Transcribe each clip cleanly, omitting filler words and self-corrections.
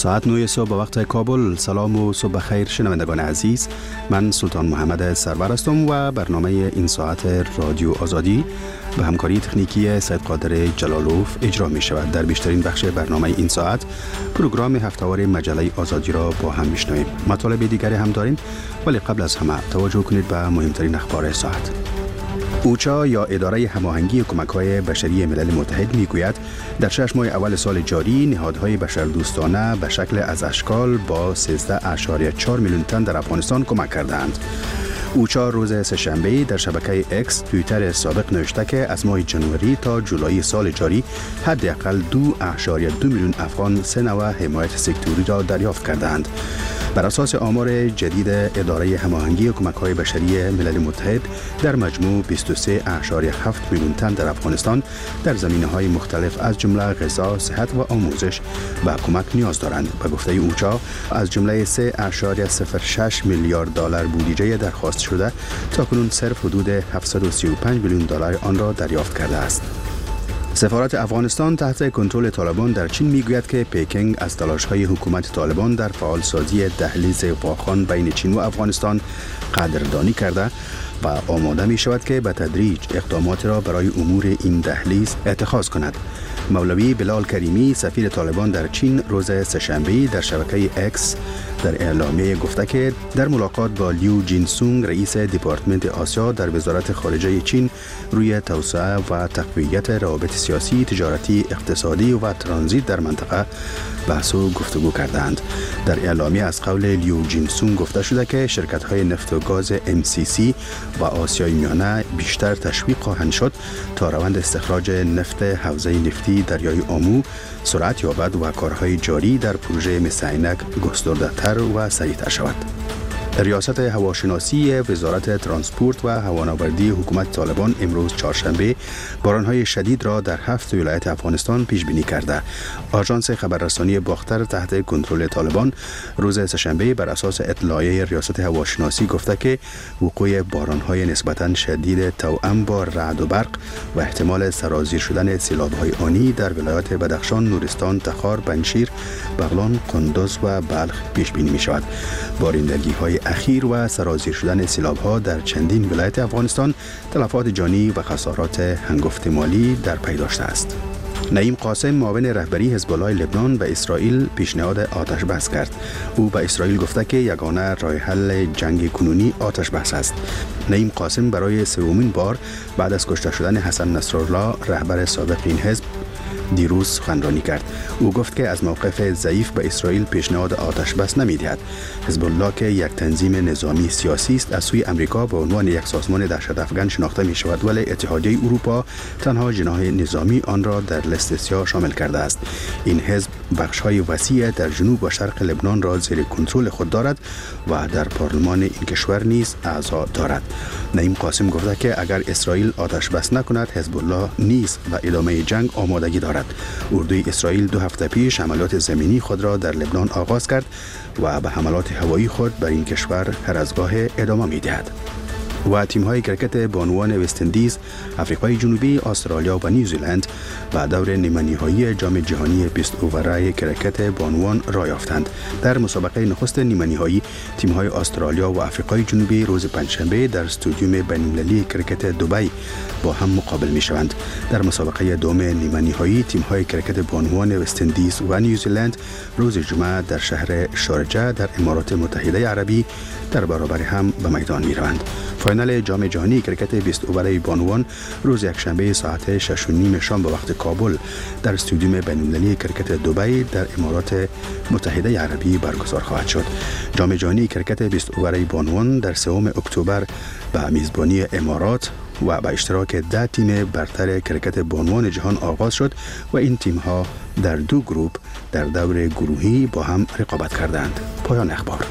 ساعت 9 صبح به وقت کابل. سلام و صبح خیر شنوندگان عزیز. من سلطان محمد سرور هستم و برنامه این ساعت رادیو آزادی به همکاری تکنیکی سید قادر جلالوف اجرا می شود. در بیشترین بخش برنامه این ساعت پروگرام هفته‌وار مجله آزادی را با هم میشنویم. مطالب دیگری هم داریم، ولی قبل از همه توجه کنید به مهمترین اخبار ساعت. اوچا یا اداره هماهنگی کمک‌های بشری ملل متحد میگوید در 6 ماه اول سال جاری نهادهای بشردوستانه به شکل از اشکال با 13.4 میلیون تن در افغانستان کمک کردند. اوچا روز سه‌شنبه در شبکه اکس توییتر سابق نوشته که از ماه جنوری تا جولای سال جاری حداقل 2.2 میلیون افغان سه نوع حمایت سکتوری را دریافت کردند. بر اساس آمار جدید اداره هماهنگی کمک‌های بشری ملل متحد در مجموع 23.7 میلیون تن در افغانستان در زمینه‌های مختلف از جمله غذا، صحت و آموزش به کمک نیاز دارند. به گفته اوچا از جمله 3.06 میلیارد دلار بودجه درخواست شده تاکنون صرف حدود 735 میلیون دلار آن را دریافت کرده است. سفارت افغانستان تحت کنترل طالبان در چین میگوید که پکینگ از تلاش‌های حکومت طالبان در فعالسازی دهلیز واخان بین چین و افغانستان قدردانی کرده و آماده می شود که به تدریج اقدامات را برای امور این دهلیز اتخاذ کند. مولوی بلال کریمی سفیر طالبان در چین روز سه‌شنبه در شبکه اکس در اعلامیه گفته که در ملاقات با لیو جینسونگ رئیس دپارتمنت آسیا در وزارت خارجه چین روی توسعه و تقویت روابط سیاسی، تجارتی، اقتصادی و ترانزیت در منطقه بحث و گفتگو کردند. در اعلامیه از قول لیو جینسونگ گفته شده که شرکت‌های نفت و گاز MCC و آسیای میانه بیشتر تشویق خواهند شد تا روند استخراج نفت حوزه نفتی دریای آمو سرعت یابد و کارهای جاری در پروژه مثل عینک گسترده‌تر و سریع‌تر شود. ریاست هواشناسی وزارت ترانسپورت و هوانوردی حکومت طالبان امروز چهارشنبه بارانهای شدید را در 7 ولایت افغانستان پیش بینی کرده. آژانس خبررسانی باختر تحت کنترل طالبان روز سه‌شنبه بر اساس اطلاعیه ریاست هواشناسی گفته که وقوع بارانهای نسبتاً شدید توأم با رعد و برق و احتمال سرازیر شدن سیلاب‌های آنی در ولایات بدخشان، نورستان، تخار، پنجشیر، بغلان، قندوز و بلخ پیش بینی می‌شود. بارندگی‌های اخیر و سرازیر شدن سیلاب‌ها در چندین ولایت افغانستان تلفات جانی و خسارات هنگفت مالی در پی داشته است. نعیم قاسم معاون رهبری حزب الله لبنان به اسرائیل پیشنهاد آتش بس کرد. او به اسرائیل گفته که یگانه راه حل جنگ کنونی آتش بس است. نعیم قاسم برای سومین بار بعد از کشته شدن حسن نصرالله رهبر سابق این حزب دیروز سخنرانی کرد. او گفت که از موقف ضعیف به اسرائیل پیشنهاد آتش بس نمی‌دهد. حزب الله که یک تنظیم نظامی سیاسی است از سوی امریکا به عنوان یک سازمان دهشت افکن شناخته می شود، ولی اتحادیه اروپا تنها جناح نظامی آن را در لیست سیاه شامل کرده است. این حزب بخش‌های وسیع در جنوب و شرق لبنان را زیر کنترل خود دارد و در پارلمان این کشور نیز اعضا دارد. نعیم قاسم گفته که اگر اسرائیل آتش بس نکند حزب الله نیز و ادامه جنگ آمادگی دارد. اردوی اسرائیل 2 هفته پیش حملات زمینی خود را در لبنان آغاز کرد و به حملات هوایی خود بر این کشور هر از گاه ادامه می‌دهد. و تیم‌های کرکت بانوان وست‌اندیز، آفریقای جنوبی، استرالیا و نیوزیلند و دور نیمه‌نهایی جام جهانی 20 اوورای کرکت بانوان را یافتند. در مسابقه نخست نیمه‌نهایی تیم‌های استرالیا و آفریقای جنوبی روز پنجشنبه در استادیوم بین‌المللی کرکت دبی با هم مقابل می‌شوند. در مسابقه دوم نیمه‌نهایی تیم‌های کرکت بانوان وست‌اندیز و نیوزیلند روز جمعه در شهر شارجه در امارات متحده عربی در برابر هم به میدان می‌روند. فینال جام جهانی کرکت 20 اوورای بانوان روز یکشنبه ساعت 6:30 شام به وقت کابل در استادیوم بین‌المللی کرکت دبی در امارات متحده عربی برگزار خواهد شد. جام جهانی کرکت 20 اوورای بانوان در 3 اکتبر به میزبانی امارات و با اشتراک 10 تیم برتر کرکت بانوان جهان آغاز شد و این تیم‌ها در 2 گروه در دور گروهی با هم رقابت کردند. پایان اخبار.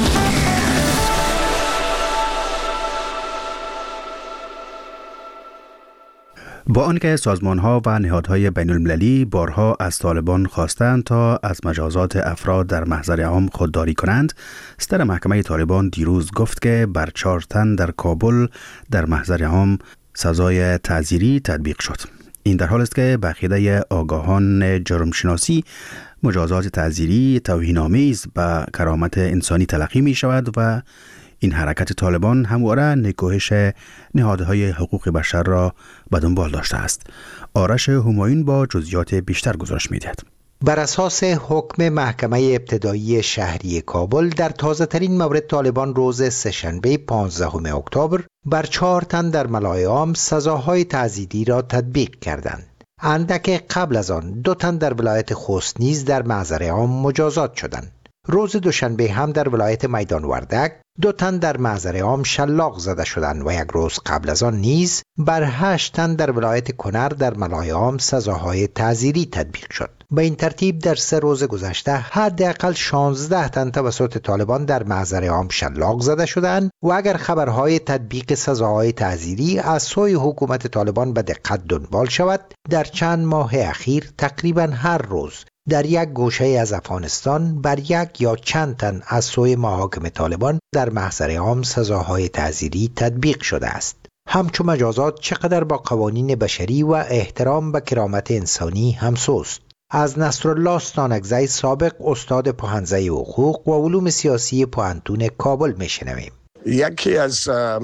با آنکه سازمان‌ها و نهادهای بین‌المللی بارها از طالبان خواستند تا از مجازات افراد در محضر عام خودداری کنند، صدر محکمه طالبان دیروز گفت که بر 4 تن در کابل در محضر عام سزای تعزیری تطبیق شد. این در حال است که به عقیده آگاهان جرمشناسی مجازات تعزیری توهین‌آمیز به کرامت انسانی تلقی می شود و این حرکت طالبان همواره نکوهش نهادهای حقوق بشر را به دنبال داشته است. آرش همایون با جزئیات بیشتر گزارش می‌دهد. بر اساس حکم محکمه ابتدایی شهری کابل در تازه ترین مورد طالبان روز سه‌شنبه 15 اکتبر بر 4 تن در ملای عام سزاهای تعزیری را تطبیق کردند. اندک قبل از آن 2 تن در ولایت خوست نیز در محضر عام مجازات شدند. روز دوشنبه هم در ولایت میدان وردک 2 تن در محضر عام شلاق زده شدند و یک روز قبل از آن نیز بر 8 تن در ولایت کنر در ملای عام سزاهای تعزیری تطبیق شد. به این ترتیب در 3 روز گذشته حداقل 16 تن توسط طالبان در محضر عام شلاق زده شدند و اگر خبرهای تطبیق سزاهای تعزیری از سوی حکومت طالبان به دقت دنبال شود، در چند ماه اخیر تقریبا هر روز در یک گوشه از افغانستان بر 1 یا چند تن از سوی محاکم طالبان در محضر عام سزاهای تعزیری تطبیق شده است. همچون مجازات چقدر با قوانین بشری و احترام به کرامت انسانی همسوست. از نصرالله ستانکزی سابق استاد پوهنځی حقوق و علوم سیاسی پوهنتون کابل میشنویم. یکی از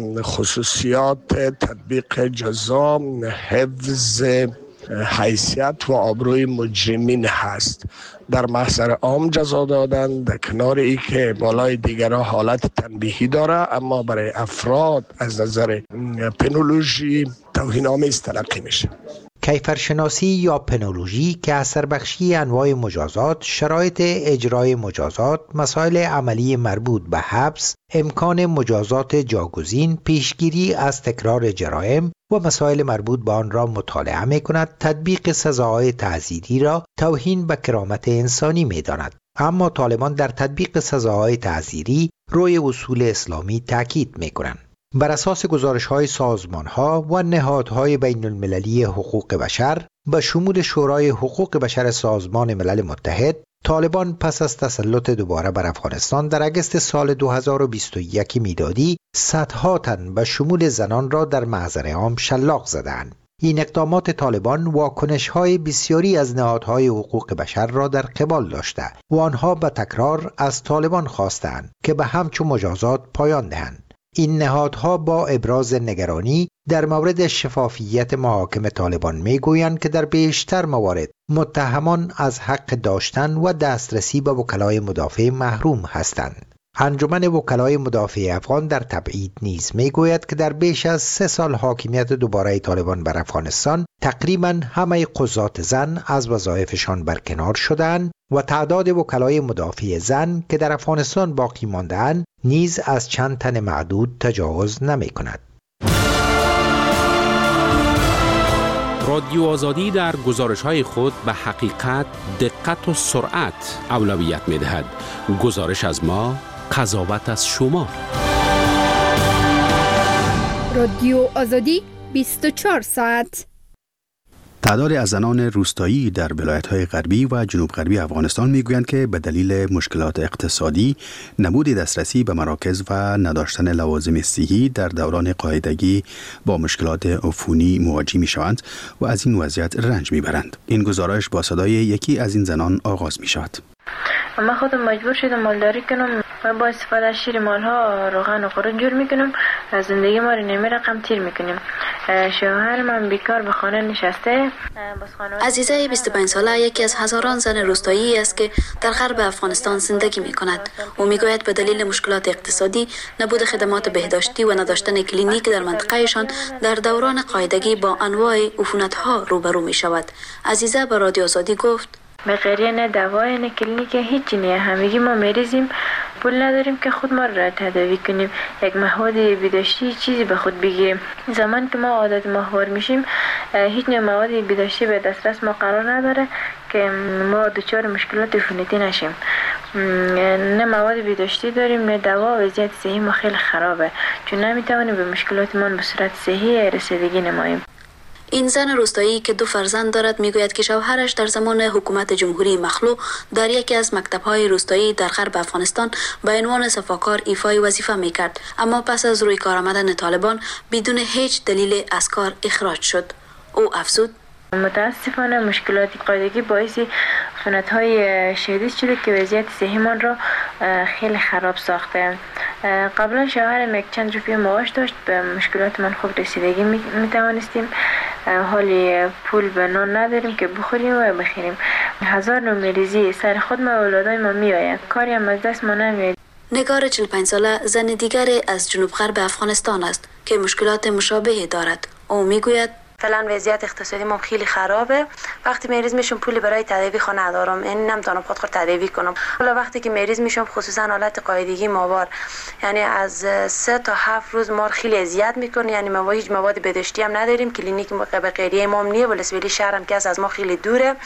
خصوصیات تطبیق جزا حفظ حیثیت و آبروی مجرمین هست. در محضر عام جزا دادن در کنار ای که بالای دیگرها حالت تنبیهی داره، اما برای افراد از نظر پنولوژی توهین‌آمیز تلقی میشه. کیفرشناسی یا پنولوژی که اثر بخشی انواع مجازات، شرایط اجرای مجازات، مسائل عملی مربوط به حبس، امکان مجازات جاگزین، پیشگیری از تکرار جرایم و مسائل مربوط به آن را مطالعه می کند. تطبیق سزاهای تعزیری را توهین به کرامت انسانی می داند. اما طالبان در تطبیق سزاهای تعزیری روی اصول اسلامی تاکید می کنند. بر اساس گزارش‌های سازمان‌ها و نهادهای بین‌المللی حقوق بشر به شمول شورای حقوق بشر سازمان ملل متحد، طالبان پس از تسلط دوباره بر افغانستان در اگست سال 2021 میلادی صدها تن به شمول زنان را در محضر عام شلاق زدند. این اقدامات طالبان واکنش‌های بسیاری از نهادهای حقوق بشر را در قبال داشته و آنها به تکرار از طالبان خواستند که به همچون مجازات پایان دهند. این نهادها با ابراز نگرانی در مورد شفافیت محاکم طالبان میگویند که در بیشتر موارد متهمان از حق داشتن و دسترسی به وکلای مدافع محروم هستند. انجمن وکلای مدافع افغان در تبعید نیز میگوید که در بیش از 3 سال حاکمیت دوباره طالبان بر افغانستان تقریبا همه قضات زن از وظایفشان برکنار شدند و تعداد وکلای مدافع زن که در افغانستان باقی مانده‌اند نیز از چند تن معدود تجاوز نمی کند. رادیو آزادی در گزارش‌های خود به حقیقت، دقت و سرعت اولویت می‌دهد. گزارش از ما، قضاوت از شما. رادیو آزادی 24 ساعت. تعداد از زنان روستایی در ولایت‌های غربی و جنوب غربی افغانستان میگویند که به دلیل مشکلات اقتصادی، نبود دسترسی به مراکز و نداشتن لوازم صحی در دوران قاعدگی با مشکلات عفونی مواجه میشوند و از این وضعیت رنج میبرند. این گزارش با صدای یکی از این زنان آغاز میشود. من خودم مجبور شدم مالداری کنم و با استفاده از شیر مالها روغن و خوراک جور میکنم. زندگی ما رو نیمه رقم تیر میکنیم. شوهر من بیکار به خانه نشسته. عزیزه 25 ساله یکی از هزاران زن روستایی است که در غرب افغانستان زندگی میکند. او میگوید به دلیل مشکلات اقتصادی، نبود خدمات بهداشتی و نداشتن کلینیک در منطقهشان در دوران قاعدگی با انواع عفونت‌ها روبرو میشود. عزیزه به رادیو آزادی گفت: بغیر نه دوای نه کلینیک هیچی نه، همگی ما مریضیم، پول نداریم که خود ما را تداوی کنیم. یک مهود بهداشتی چیزی به خود بگیریم. زمان که ما عادت ماهوار میشیم هیچ نوع مواد بهداشتی به دسترس ما قرار نداره که ما دچار مشکلات عفونتی نشیم. نه مواد بهداشتی داریم نه دوا. وضعیت صحی ما خیلی خرابه، چون نمیتوانیم به مشکلات ما به صورت صحی رسیدگی نماییم. این زن روستایی که 2 فرزند دارد میگوید که شوهرش در زمان حکومت جمهوری مخلوع در یکی از مکتب‌های روستایی در غرب افغانستان به عنوان صفاکار ایفای وظیفه میکرد، اما پس از روی کار آمدن طالبان بدون هیچ دلیل از کار اخراج شد. او افزود: متاسفانه مشکلات قاعدگی باعث عفونت‌های شدید شده که وضعیت صحیمان را خیلی خراب ساخته. قبلا شوهرم یک چند روپیه معاش داشت، به مشکلات من خوب رسیدگی میتوانستیم. حالی پول به نان نداریم که بخوریم و بخیریم. 1000 نومیریزی سر خود ما اولادای ما میآید، کاری هم از دست ما نمیاد. نگار 45 ساله زن دیگری از جنوب غرب افغانستان است که مشکلات مشابهی دارد. او میگوید فعلا وضعیت اقتصادی ما خیلی خرابه. وقتی مریض میشم پولی برای تداوی خود ندارم، یعنی نمیتونم خود تداوی کنم. حالا وقتی که مریض میشم خصوصا حالت قاعدگی ماوار، یعنی از 3 تا 7 روز ما خیلی اذیت میکنه. یعنی ما هیچ مواد بهداشتی هم نداریم، کلینیک به غیریه ما نیه، ولسوالی شهرم که از ما خیلی دوره،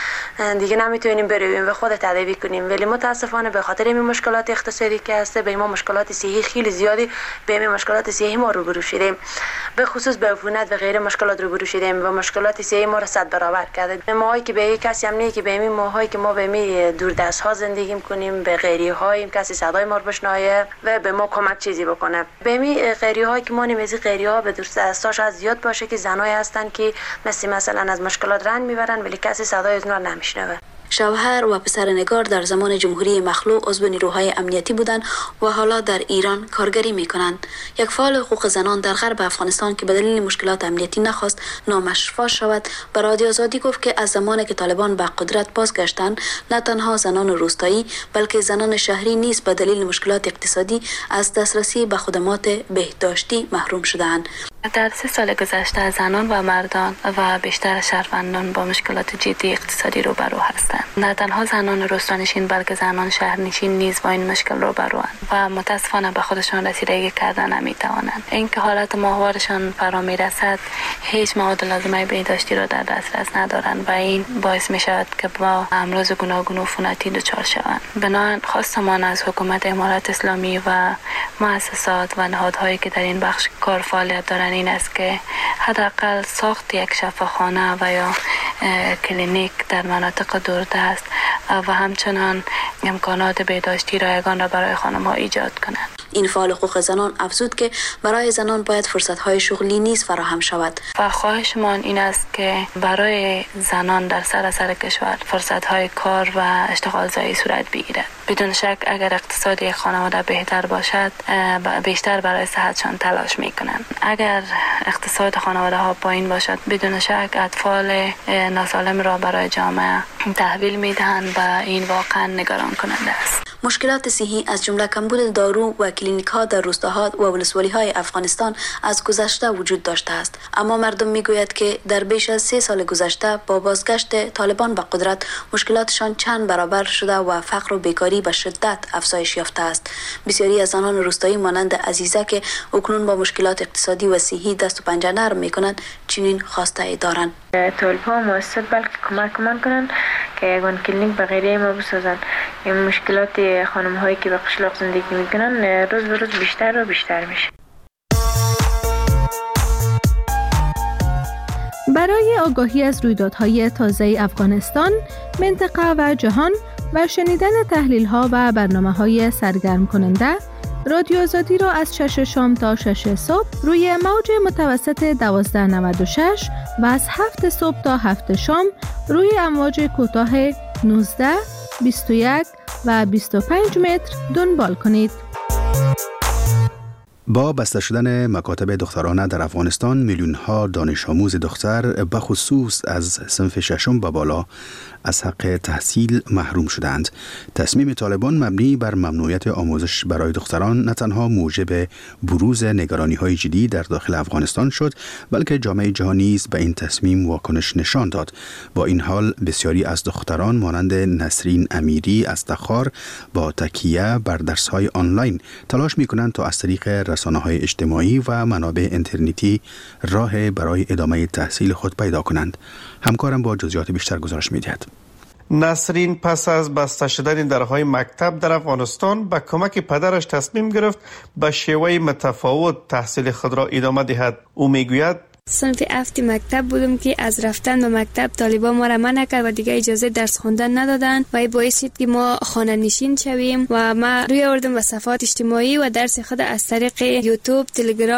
دیگه نمیتونیم برویم و خود تداوی کنیم. ولی متاسفانه به خاطر این مشکلات اقتصادی که هست، به ما مشکلات صحی خیلی زیادی به این مشکلات صحی ما روبرو شدیم، به خصوص به عفونت و غیره مشکلات روبرو شدیم و مشکلات صحی ما را 100 برابر کرده. ماهایی که به کسی هم نه که به این ماهایی که ما به می دوردست ها زندگی کنیم، به غیری هایم کسی صدای ما رو بشنوه و به ما کمک چیزی بکنه. به می غیری هایی که ما نمیزی غیری ها به دوردست هاش از زیاد باشه که زنای هستن که مثلا از مشکلات رنج میبرن ولی کسی صدای از اونها نمیشنوه. شوهر و پسر نگار در زمان جمهوری مخلوع عضو نیروهای امنیتی بودند و حالا در ایران کارگری میکنند. یک فعال حقوق زنان در غرب افغانستان که به دلیل مشکلات امنیتی نخواست نامش فاش شود، به رادیو آزادی گفت که از زمانی که طالبان به قدرت بازگشتند، نه تنها زنان روستایی بلکه زنان شهری نیز به دلیل مشکلات اقتصادی از دسترسی به خدمات بهداشتی محروم شدند. در 3 سال گذشته زنان و مردان و بیشتر شهروندان با مشکلات جدی اقتصادی روبرو هستند. نه تنها زنان روستانشین بلکه زنان شهرنشین نیز با این مشکل روبروند و متاسفانه به خودشان رسیدگی کردن نمیتوانند. اینکه حالت ماهوارشان فرا میرسد، هیچ مواد لازمه بهداشتی را در دسترس ندارند و این باعث می شود که با امراض گوناگون عفونتی دچار شوند. بنابراین خواستمان از حکومت امارات اسلامی و مؤسسات و نهادهایی که در این بخش کار فعالیت دارند این است که حداقل ساخت یک شفاخانه و یا کلینیک در مناطق دوردست و همچنان امکانات بهداشتی رایگان را برای خانم‌ها ایجاد کنند. این فعال حقوق زنان افزود که برای زنان باید فرصت‌های شغلی نیز فراهم شود. و خواهشمان این است که برای زنان در سراسر کشور فرصت‌های کار و اشتغالزایی صورت بگیرد. بدون شک اگر اقتصاد یک خانواده بهتر باشد، بیشتر برای صحتشان تلاش می‌کنند. اگر اقتصاد خانواده ها پایین باشد، بدون شک اطفال ناسالم را برای جامعه تحویل می‌دهند و این واقعا نگران کننده است. مشکلات صحی از جمله کمبود دارو و کلینیک‌ها در روستاها و ولسوالی‌های افغانستان از گذشته وجود داشته است، اما مردم می‌گویند که در بیش از 3 سال گذشته با بازگشت طالبان به قدرت مشکلاتشان چند برابر شده و فقر و بیکاری به شدت افزایش یافته است. بسیاری از زنان روستایی مانند عزیزه که اکنون با مشکلات اقتصادی و صحی دست و پنجه نرم می‌کنند چنین خواسته دارند. طالب‌ها مؤسسات بلکه کمک کنند که یگان کلینیک به غیره ما بسازند. این مشکلات خانم‌هایی که به قشلاق زندگی می‌کنن روز به روز بیشتر و بیشتر میشه. برای آگاهی از رویدادهای تازه افغانستان، منطقه و جهان و شنیدن تحلیل‌ها و برنامه‌های سرگرم کننده، رادیو آزادی را از 6 شام تا 6 صبح روی موج متوسط 1296 و از 7 صبح تا 7 شام روی امواج کوتاه 19، 21 و 25 متر دنبال کنید. با بسته شدن مکاتب دخترانه در افغانستان، میلیون‌ها دانش آموز دختر به خصوص از صنف ششم به بالا از حق تحصیل محروم شدند. تصمیم طالبان مبنی بر ممنوعیت آموزش برای دختران نه تنها موجب بروز نگرانی‌های جدی در داخل افغانستان شد، بلکه جامعه جهانی نیز به این تصمیم واکنش نشان داد. با این حال بسیاری از دختران مانند نسرین امیری از تخار با تکیه بر درس‌های آنلاین تلاش می‌کنند تا از طریق رسانه‌های اجتماعی و منابع اینترنتی راه برای ادامه تحصیل خود پیدا کنند. همکارم با جزئیات بیشتر گزارش می‌دهد. نسرین پس از بسته شدن درهای مکتب در افغانستان به کمک پدرش تصمیم گرفت به شیوه متفاوت تحصیل خود را ادامه دهد. او میگوید صنف 7 مکتب بودم که از رفتن به مکتب طالبان ما را منع کرد و دیگه اجازه درس خوندن ندادن و این باعث شد که ما خانه نشین شویم و ما روی آوردم به صفحات اجتماعی و درس خود از طریق یوتیوب، تلگرام